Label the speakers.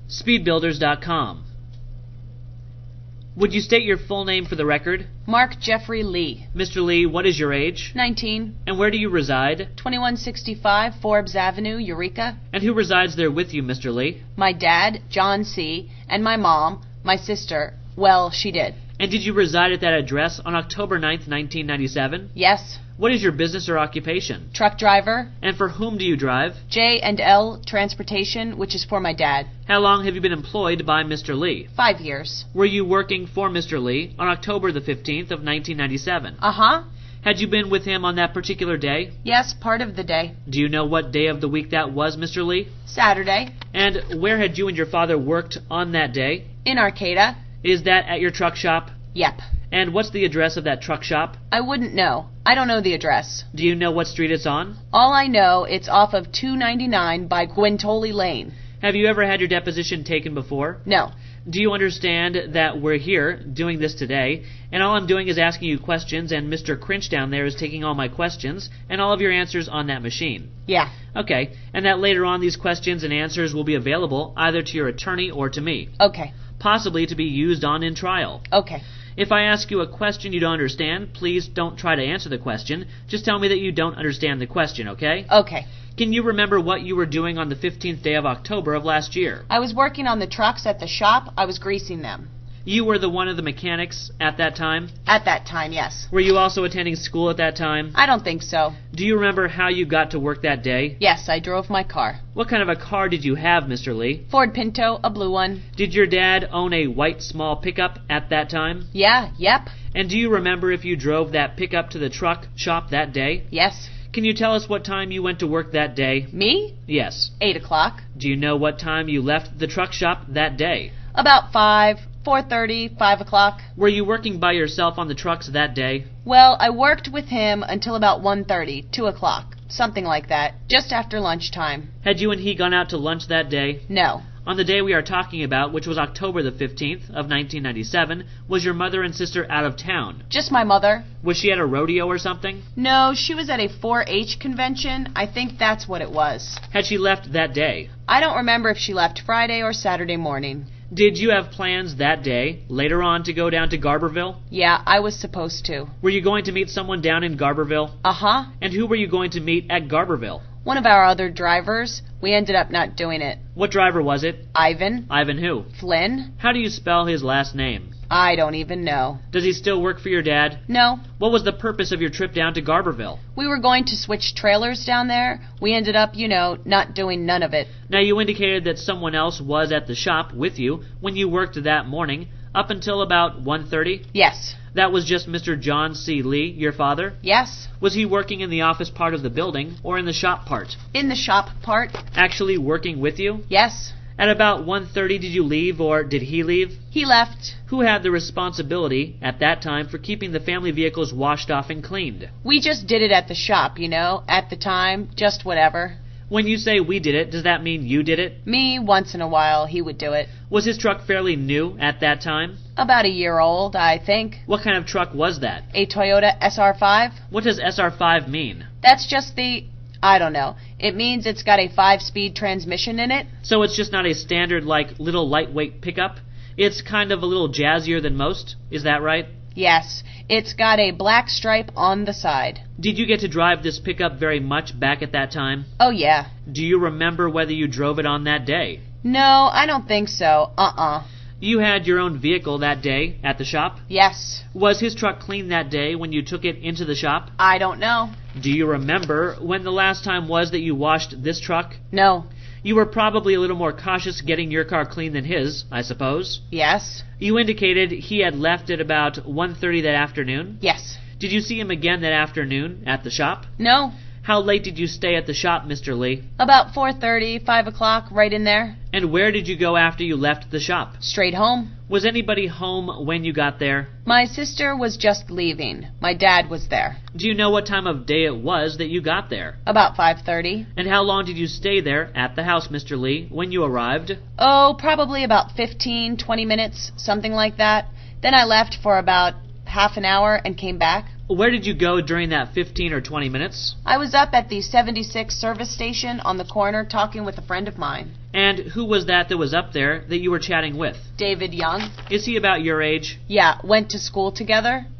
Speaker 1: Speedbuilders.com. Would you state your full name for the record?
Speaker 2: Mark Jeffrey Lee.
Speaker 1: Mr. Lee, what is your age?
Speaker 2: 19.
Speaker 1: And where do you reside?
Speaker 2: 2165 Forbes Avenue, Eureka.
Speaker 1: And who resides there with you, Mr. Lee?
Speaker 2: My dad, John C., and my mom, my sister. Well, she did.
Speaker 1: And did you reside at that address on October 9th, 1997?
Speaker 2: Yes.
Speaker 1: What is your business or occupation?
Speaker 2: Truck driver.
Speaker 1: And for whom do you drive?
Speaker 2: J&L Transportation, which is for my dad.
Speaker 1: How long have you been employed by Mr. Lee?
Speaker 2: 5 years.
Speaker 1: Were you working for Mr. Lee on October the 15th of 1997?
Speaker 2: Uh-huh.
Speaker 1: Had you been with him on that particular day?
Speaker 2: Yes, part of the day.
Speaker 1: Do you know what day of the week that was, Mr. Lee?
Speaker 2: Saturday.
Speaker 1: And where had you and your father worked on that day?
Speaker 2: In Arcata.
Speaker 1: Is that at your truck shop?
Speaker 2: Yep.
Speaker 1: And what's the address of that truck shop?
Speaker 2: I wouldn't know. I don't know the address.
Speaker 1: Do you know what street it's on?
Speaker 2: All I know, it's off of 299 by Gwentoli Lane.
Speaker 1: Have you ever had your deposition taken before?
Speaker 2: No.
Speaker 1: Do you understand that we're here doing this today, and all I'm doing is asking you questions, and Mr. Crinch down there is taking all my questions and all of your answers on that machine?
Speaker 2: Yeah.
Speaker 1: Okay, and that later on these questions and answers will be available either to your attorney or to me.
Speaker 2: Okay.
Speaker 1: Possibly to be used on in trial.
Speaker 2: Okay.
Speaker 1: If I ask you a question you don't understand, please don't try to answer the question. Just tell me that you don't understand the question, okay?
Speaker 2: Okay.
Speaker 1: Can you remember what you were doing on the 15th day of October of last year?
Speaker 2: I was working on the trucks at the shop. I was greasing them.
Speaker 1: You were the one of the mechanics at that time?
Speaker 2: At that time, yes.
Speaker 1: Were you also attending school at that time?
Speaker 2: I don't think so.
Speaker 1: Do you remember how you got to work that day?
Speaker 2: Yes, I drove my car.
Speaker 1: What kind of a car did you have, Mr. Lee?
Speaker 2: Ford Pinto, a blue one.
Speaker 1: Did your dad own a white small pickup at that time?
Speaker 2: Yeah, yep.
Speaker 1: And do you remember if you drove that pickup to the truck shop that day?
Speaker 2: Yes.
Speaker 1: Can you tell us what time you went to work that day?
Speaker 2: Me?
Speaker 1: Yes.
Speaker 2: 8 o'clock.
Speaker 1: Do you know what time you left the truck shop that day?
Speaker 2: About 5, 4:30, 5 o'clock.
Speaker 1: Were you working by yourself on the trucks that day?
Speaker 2: Well, I worked with him until about 1:30, 2 o'clock. Something like that. Just after lunchtime.
Speaker 1: Had you and he gone out to lunch that day?
Speaker 2: No.
Speaker 1: On the day we are talking about, which was October the 15th of 1997, was your mother and sister out of town?
Speaker 2: Just my mother.
Speaker 1: Was she at a rodeo or something?
Speaker 2: No, she was at a 4-H convention. I think that's what it was.
Speaker 1: Had she left that day?
Speaker 2: I don't remember if she left Friday or Saturday morning.
Speaker 1: Did you have plans that day, later on, to go down to Garberville?
Speaker 2: Yeah, I was supposed to.
Speaker 1: Were you going to meet someone down in Garberville?
Speaker 2: Uh-huh.
Speaker 1: And who were you going to meet at Garberville?
Speaker 2: One of our other drivers. We ended up not doing it.
Speaker 1: What driver was it?
Speaker 2: Ivan.
Speaker 1: Ivan who?
Speaker 2: Flynn.
Speaker 1: How do you spell his last name?
Speaker 2: I don't even know.
Speaker 1: Does he still work for your dad?
Speaker 2: No.
Speaker 1: What was the purpose of your trip down to Garberville?
Speaker 2: We were going to switch trailers down there. We ended up, not doing none of it.
Speaker 1: Now, you indicated that someone else was at the shop with you when you worked that morning, up until about 1:30?
Speaker 2: Yes.
Speaker 1: That was just Mr. John C. Lee, your father?
Speaker 2: Yes.
Speaker 1: Was he working in the office part of the building, or in the shop part?
Speaker 2: In the shop part.
Speaker 1: Actually working with you?
Speaker 2: Yes.
Speaker 1: At about 1:30, did you leave, or did he leave?
Speaker 2: He left.
Speaker 1: Who had the responsibility, at that time, for keeping the family vehicles washed off and cleaned?
Speaker 2: We just did it at the shop, at the time, just whatever.
Speaker 1: When you say we did it, does that mean you did it?
Speaker 2: Me, once in a while, he would do it.
Speaker 1: Was his truck fairly new at that time?
Speaker 2: About a year old, I think.
Speaker 1: What kind of truck was that?
Speaker 2: A Toyota SR5.
Speaker 1: What does SR5 mean?
Speaker 2: That's just I don't know. It means it's got a 5-speed transmission in it.
Speaker 1: So it's just not a standard, little lightweight pickup? It's kind of a little jazzier than most? Is that right?
Speaker 2: Yes. It's got a black stripe on the side.
Speaker 1: Did you get to drive this pickup very much back at that time?
Speaker 2: Oh, yeah.
Speaker 1: Do you remember whether you drove it on that day?
Speaker 2: No, I don't think so.
Speaker 1: You had your own vehicle that day at the shop?
Speaker 2: Yes.
Speaker 1: Was his truck clean that day when you took it into the shop?
Speaker 2: I don't know.
Speaker 1: Do you remember when the last time was that you washed this truck?
Speaker 2: No.
Speaker 1: You were probably a little more cautious getting your car clean than his, I suppose.
Speaker 2: Yes.
Speaker 1: You indicated he had left at about 1:30 that afternoon?
Speaker 2: Yes.
Speaker 1: Did you see him again that afternoon at the shop?
Speaker 2: No.
Speaker 1: How late did you stay at the shop, Mr. Lee?
Speaker 2: About 4:30, 5 o'clock, right in there.
Speaker 1: And where did you go after you left the shop?
Speaker 2: Straight home.
Speaker 1: Was anybody home when you got there?
Speaker 2: My sister was just leaving. My dad was there.
Speaker 1: Do you know what time of day it was that you got there?
Speaker 2: About 5:30.
Speaker 1: And how long did you stay there at the house, Mr. Lee, when you arrived?
Speaker 2: Oh, probably about 15, 20 minutes, something like that. Then I left for about half an hour and came back.
Speaker 1: Where did you go during that 15 or 20 minutes?
Speaker 2: I was up at the 76 service station on the corner talking with a friend of mine.
Speaker 1: And who was that was up there that you were chatting with?
Speaker 2: David Young.
Speaker 1: Is he about your age?
Speaker 2: Yeah, went to school together.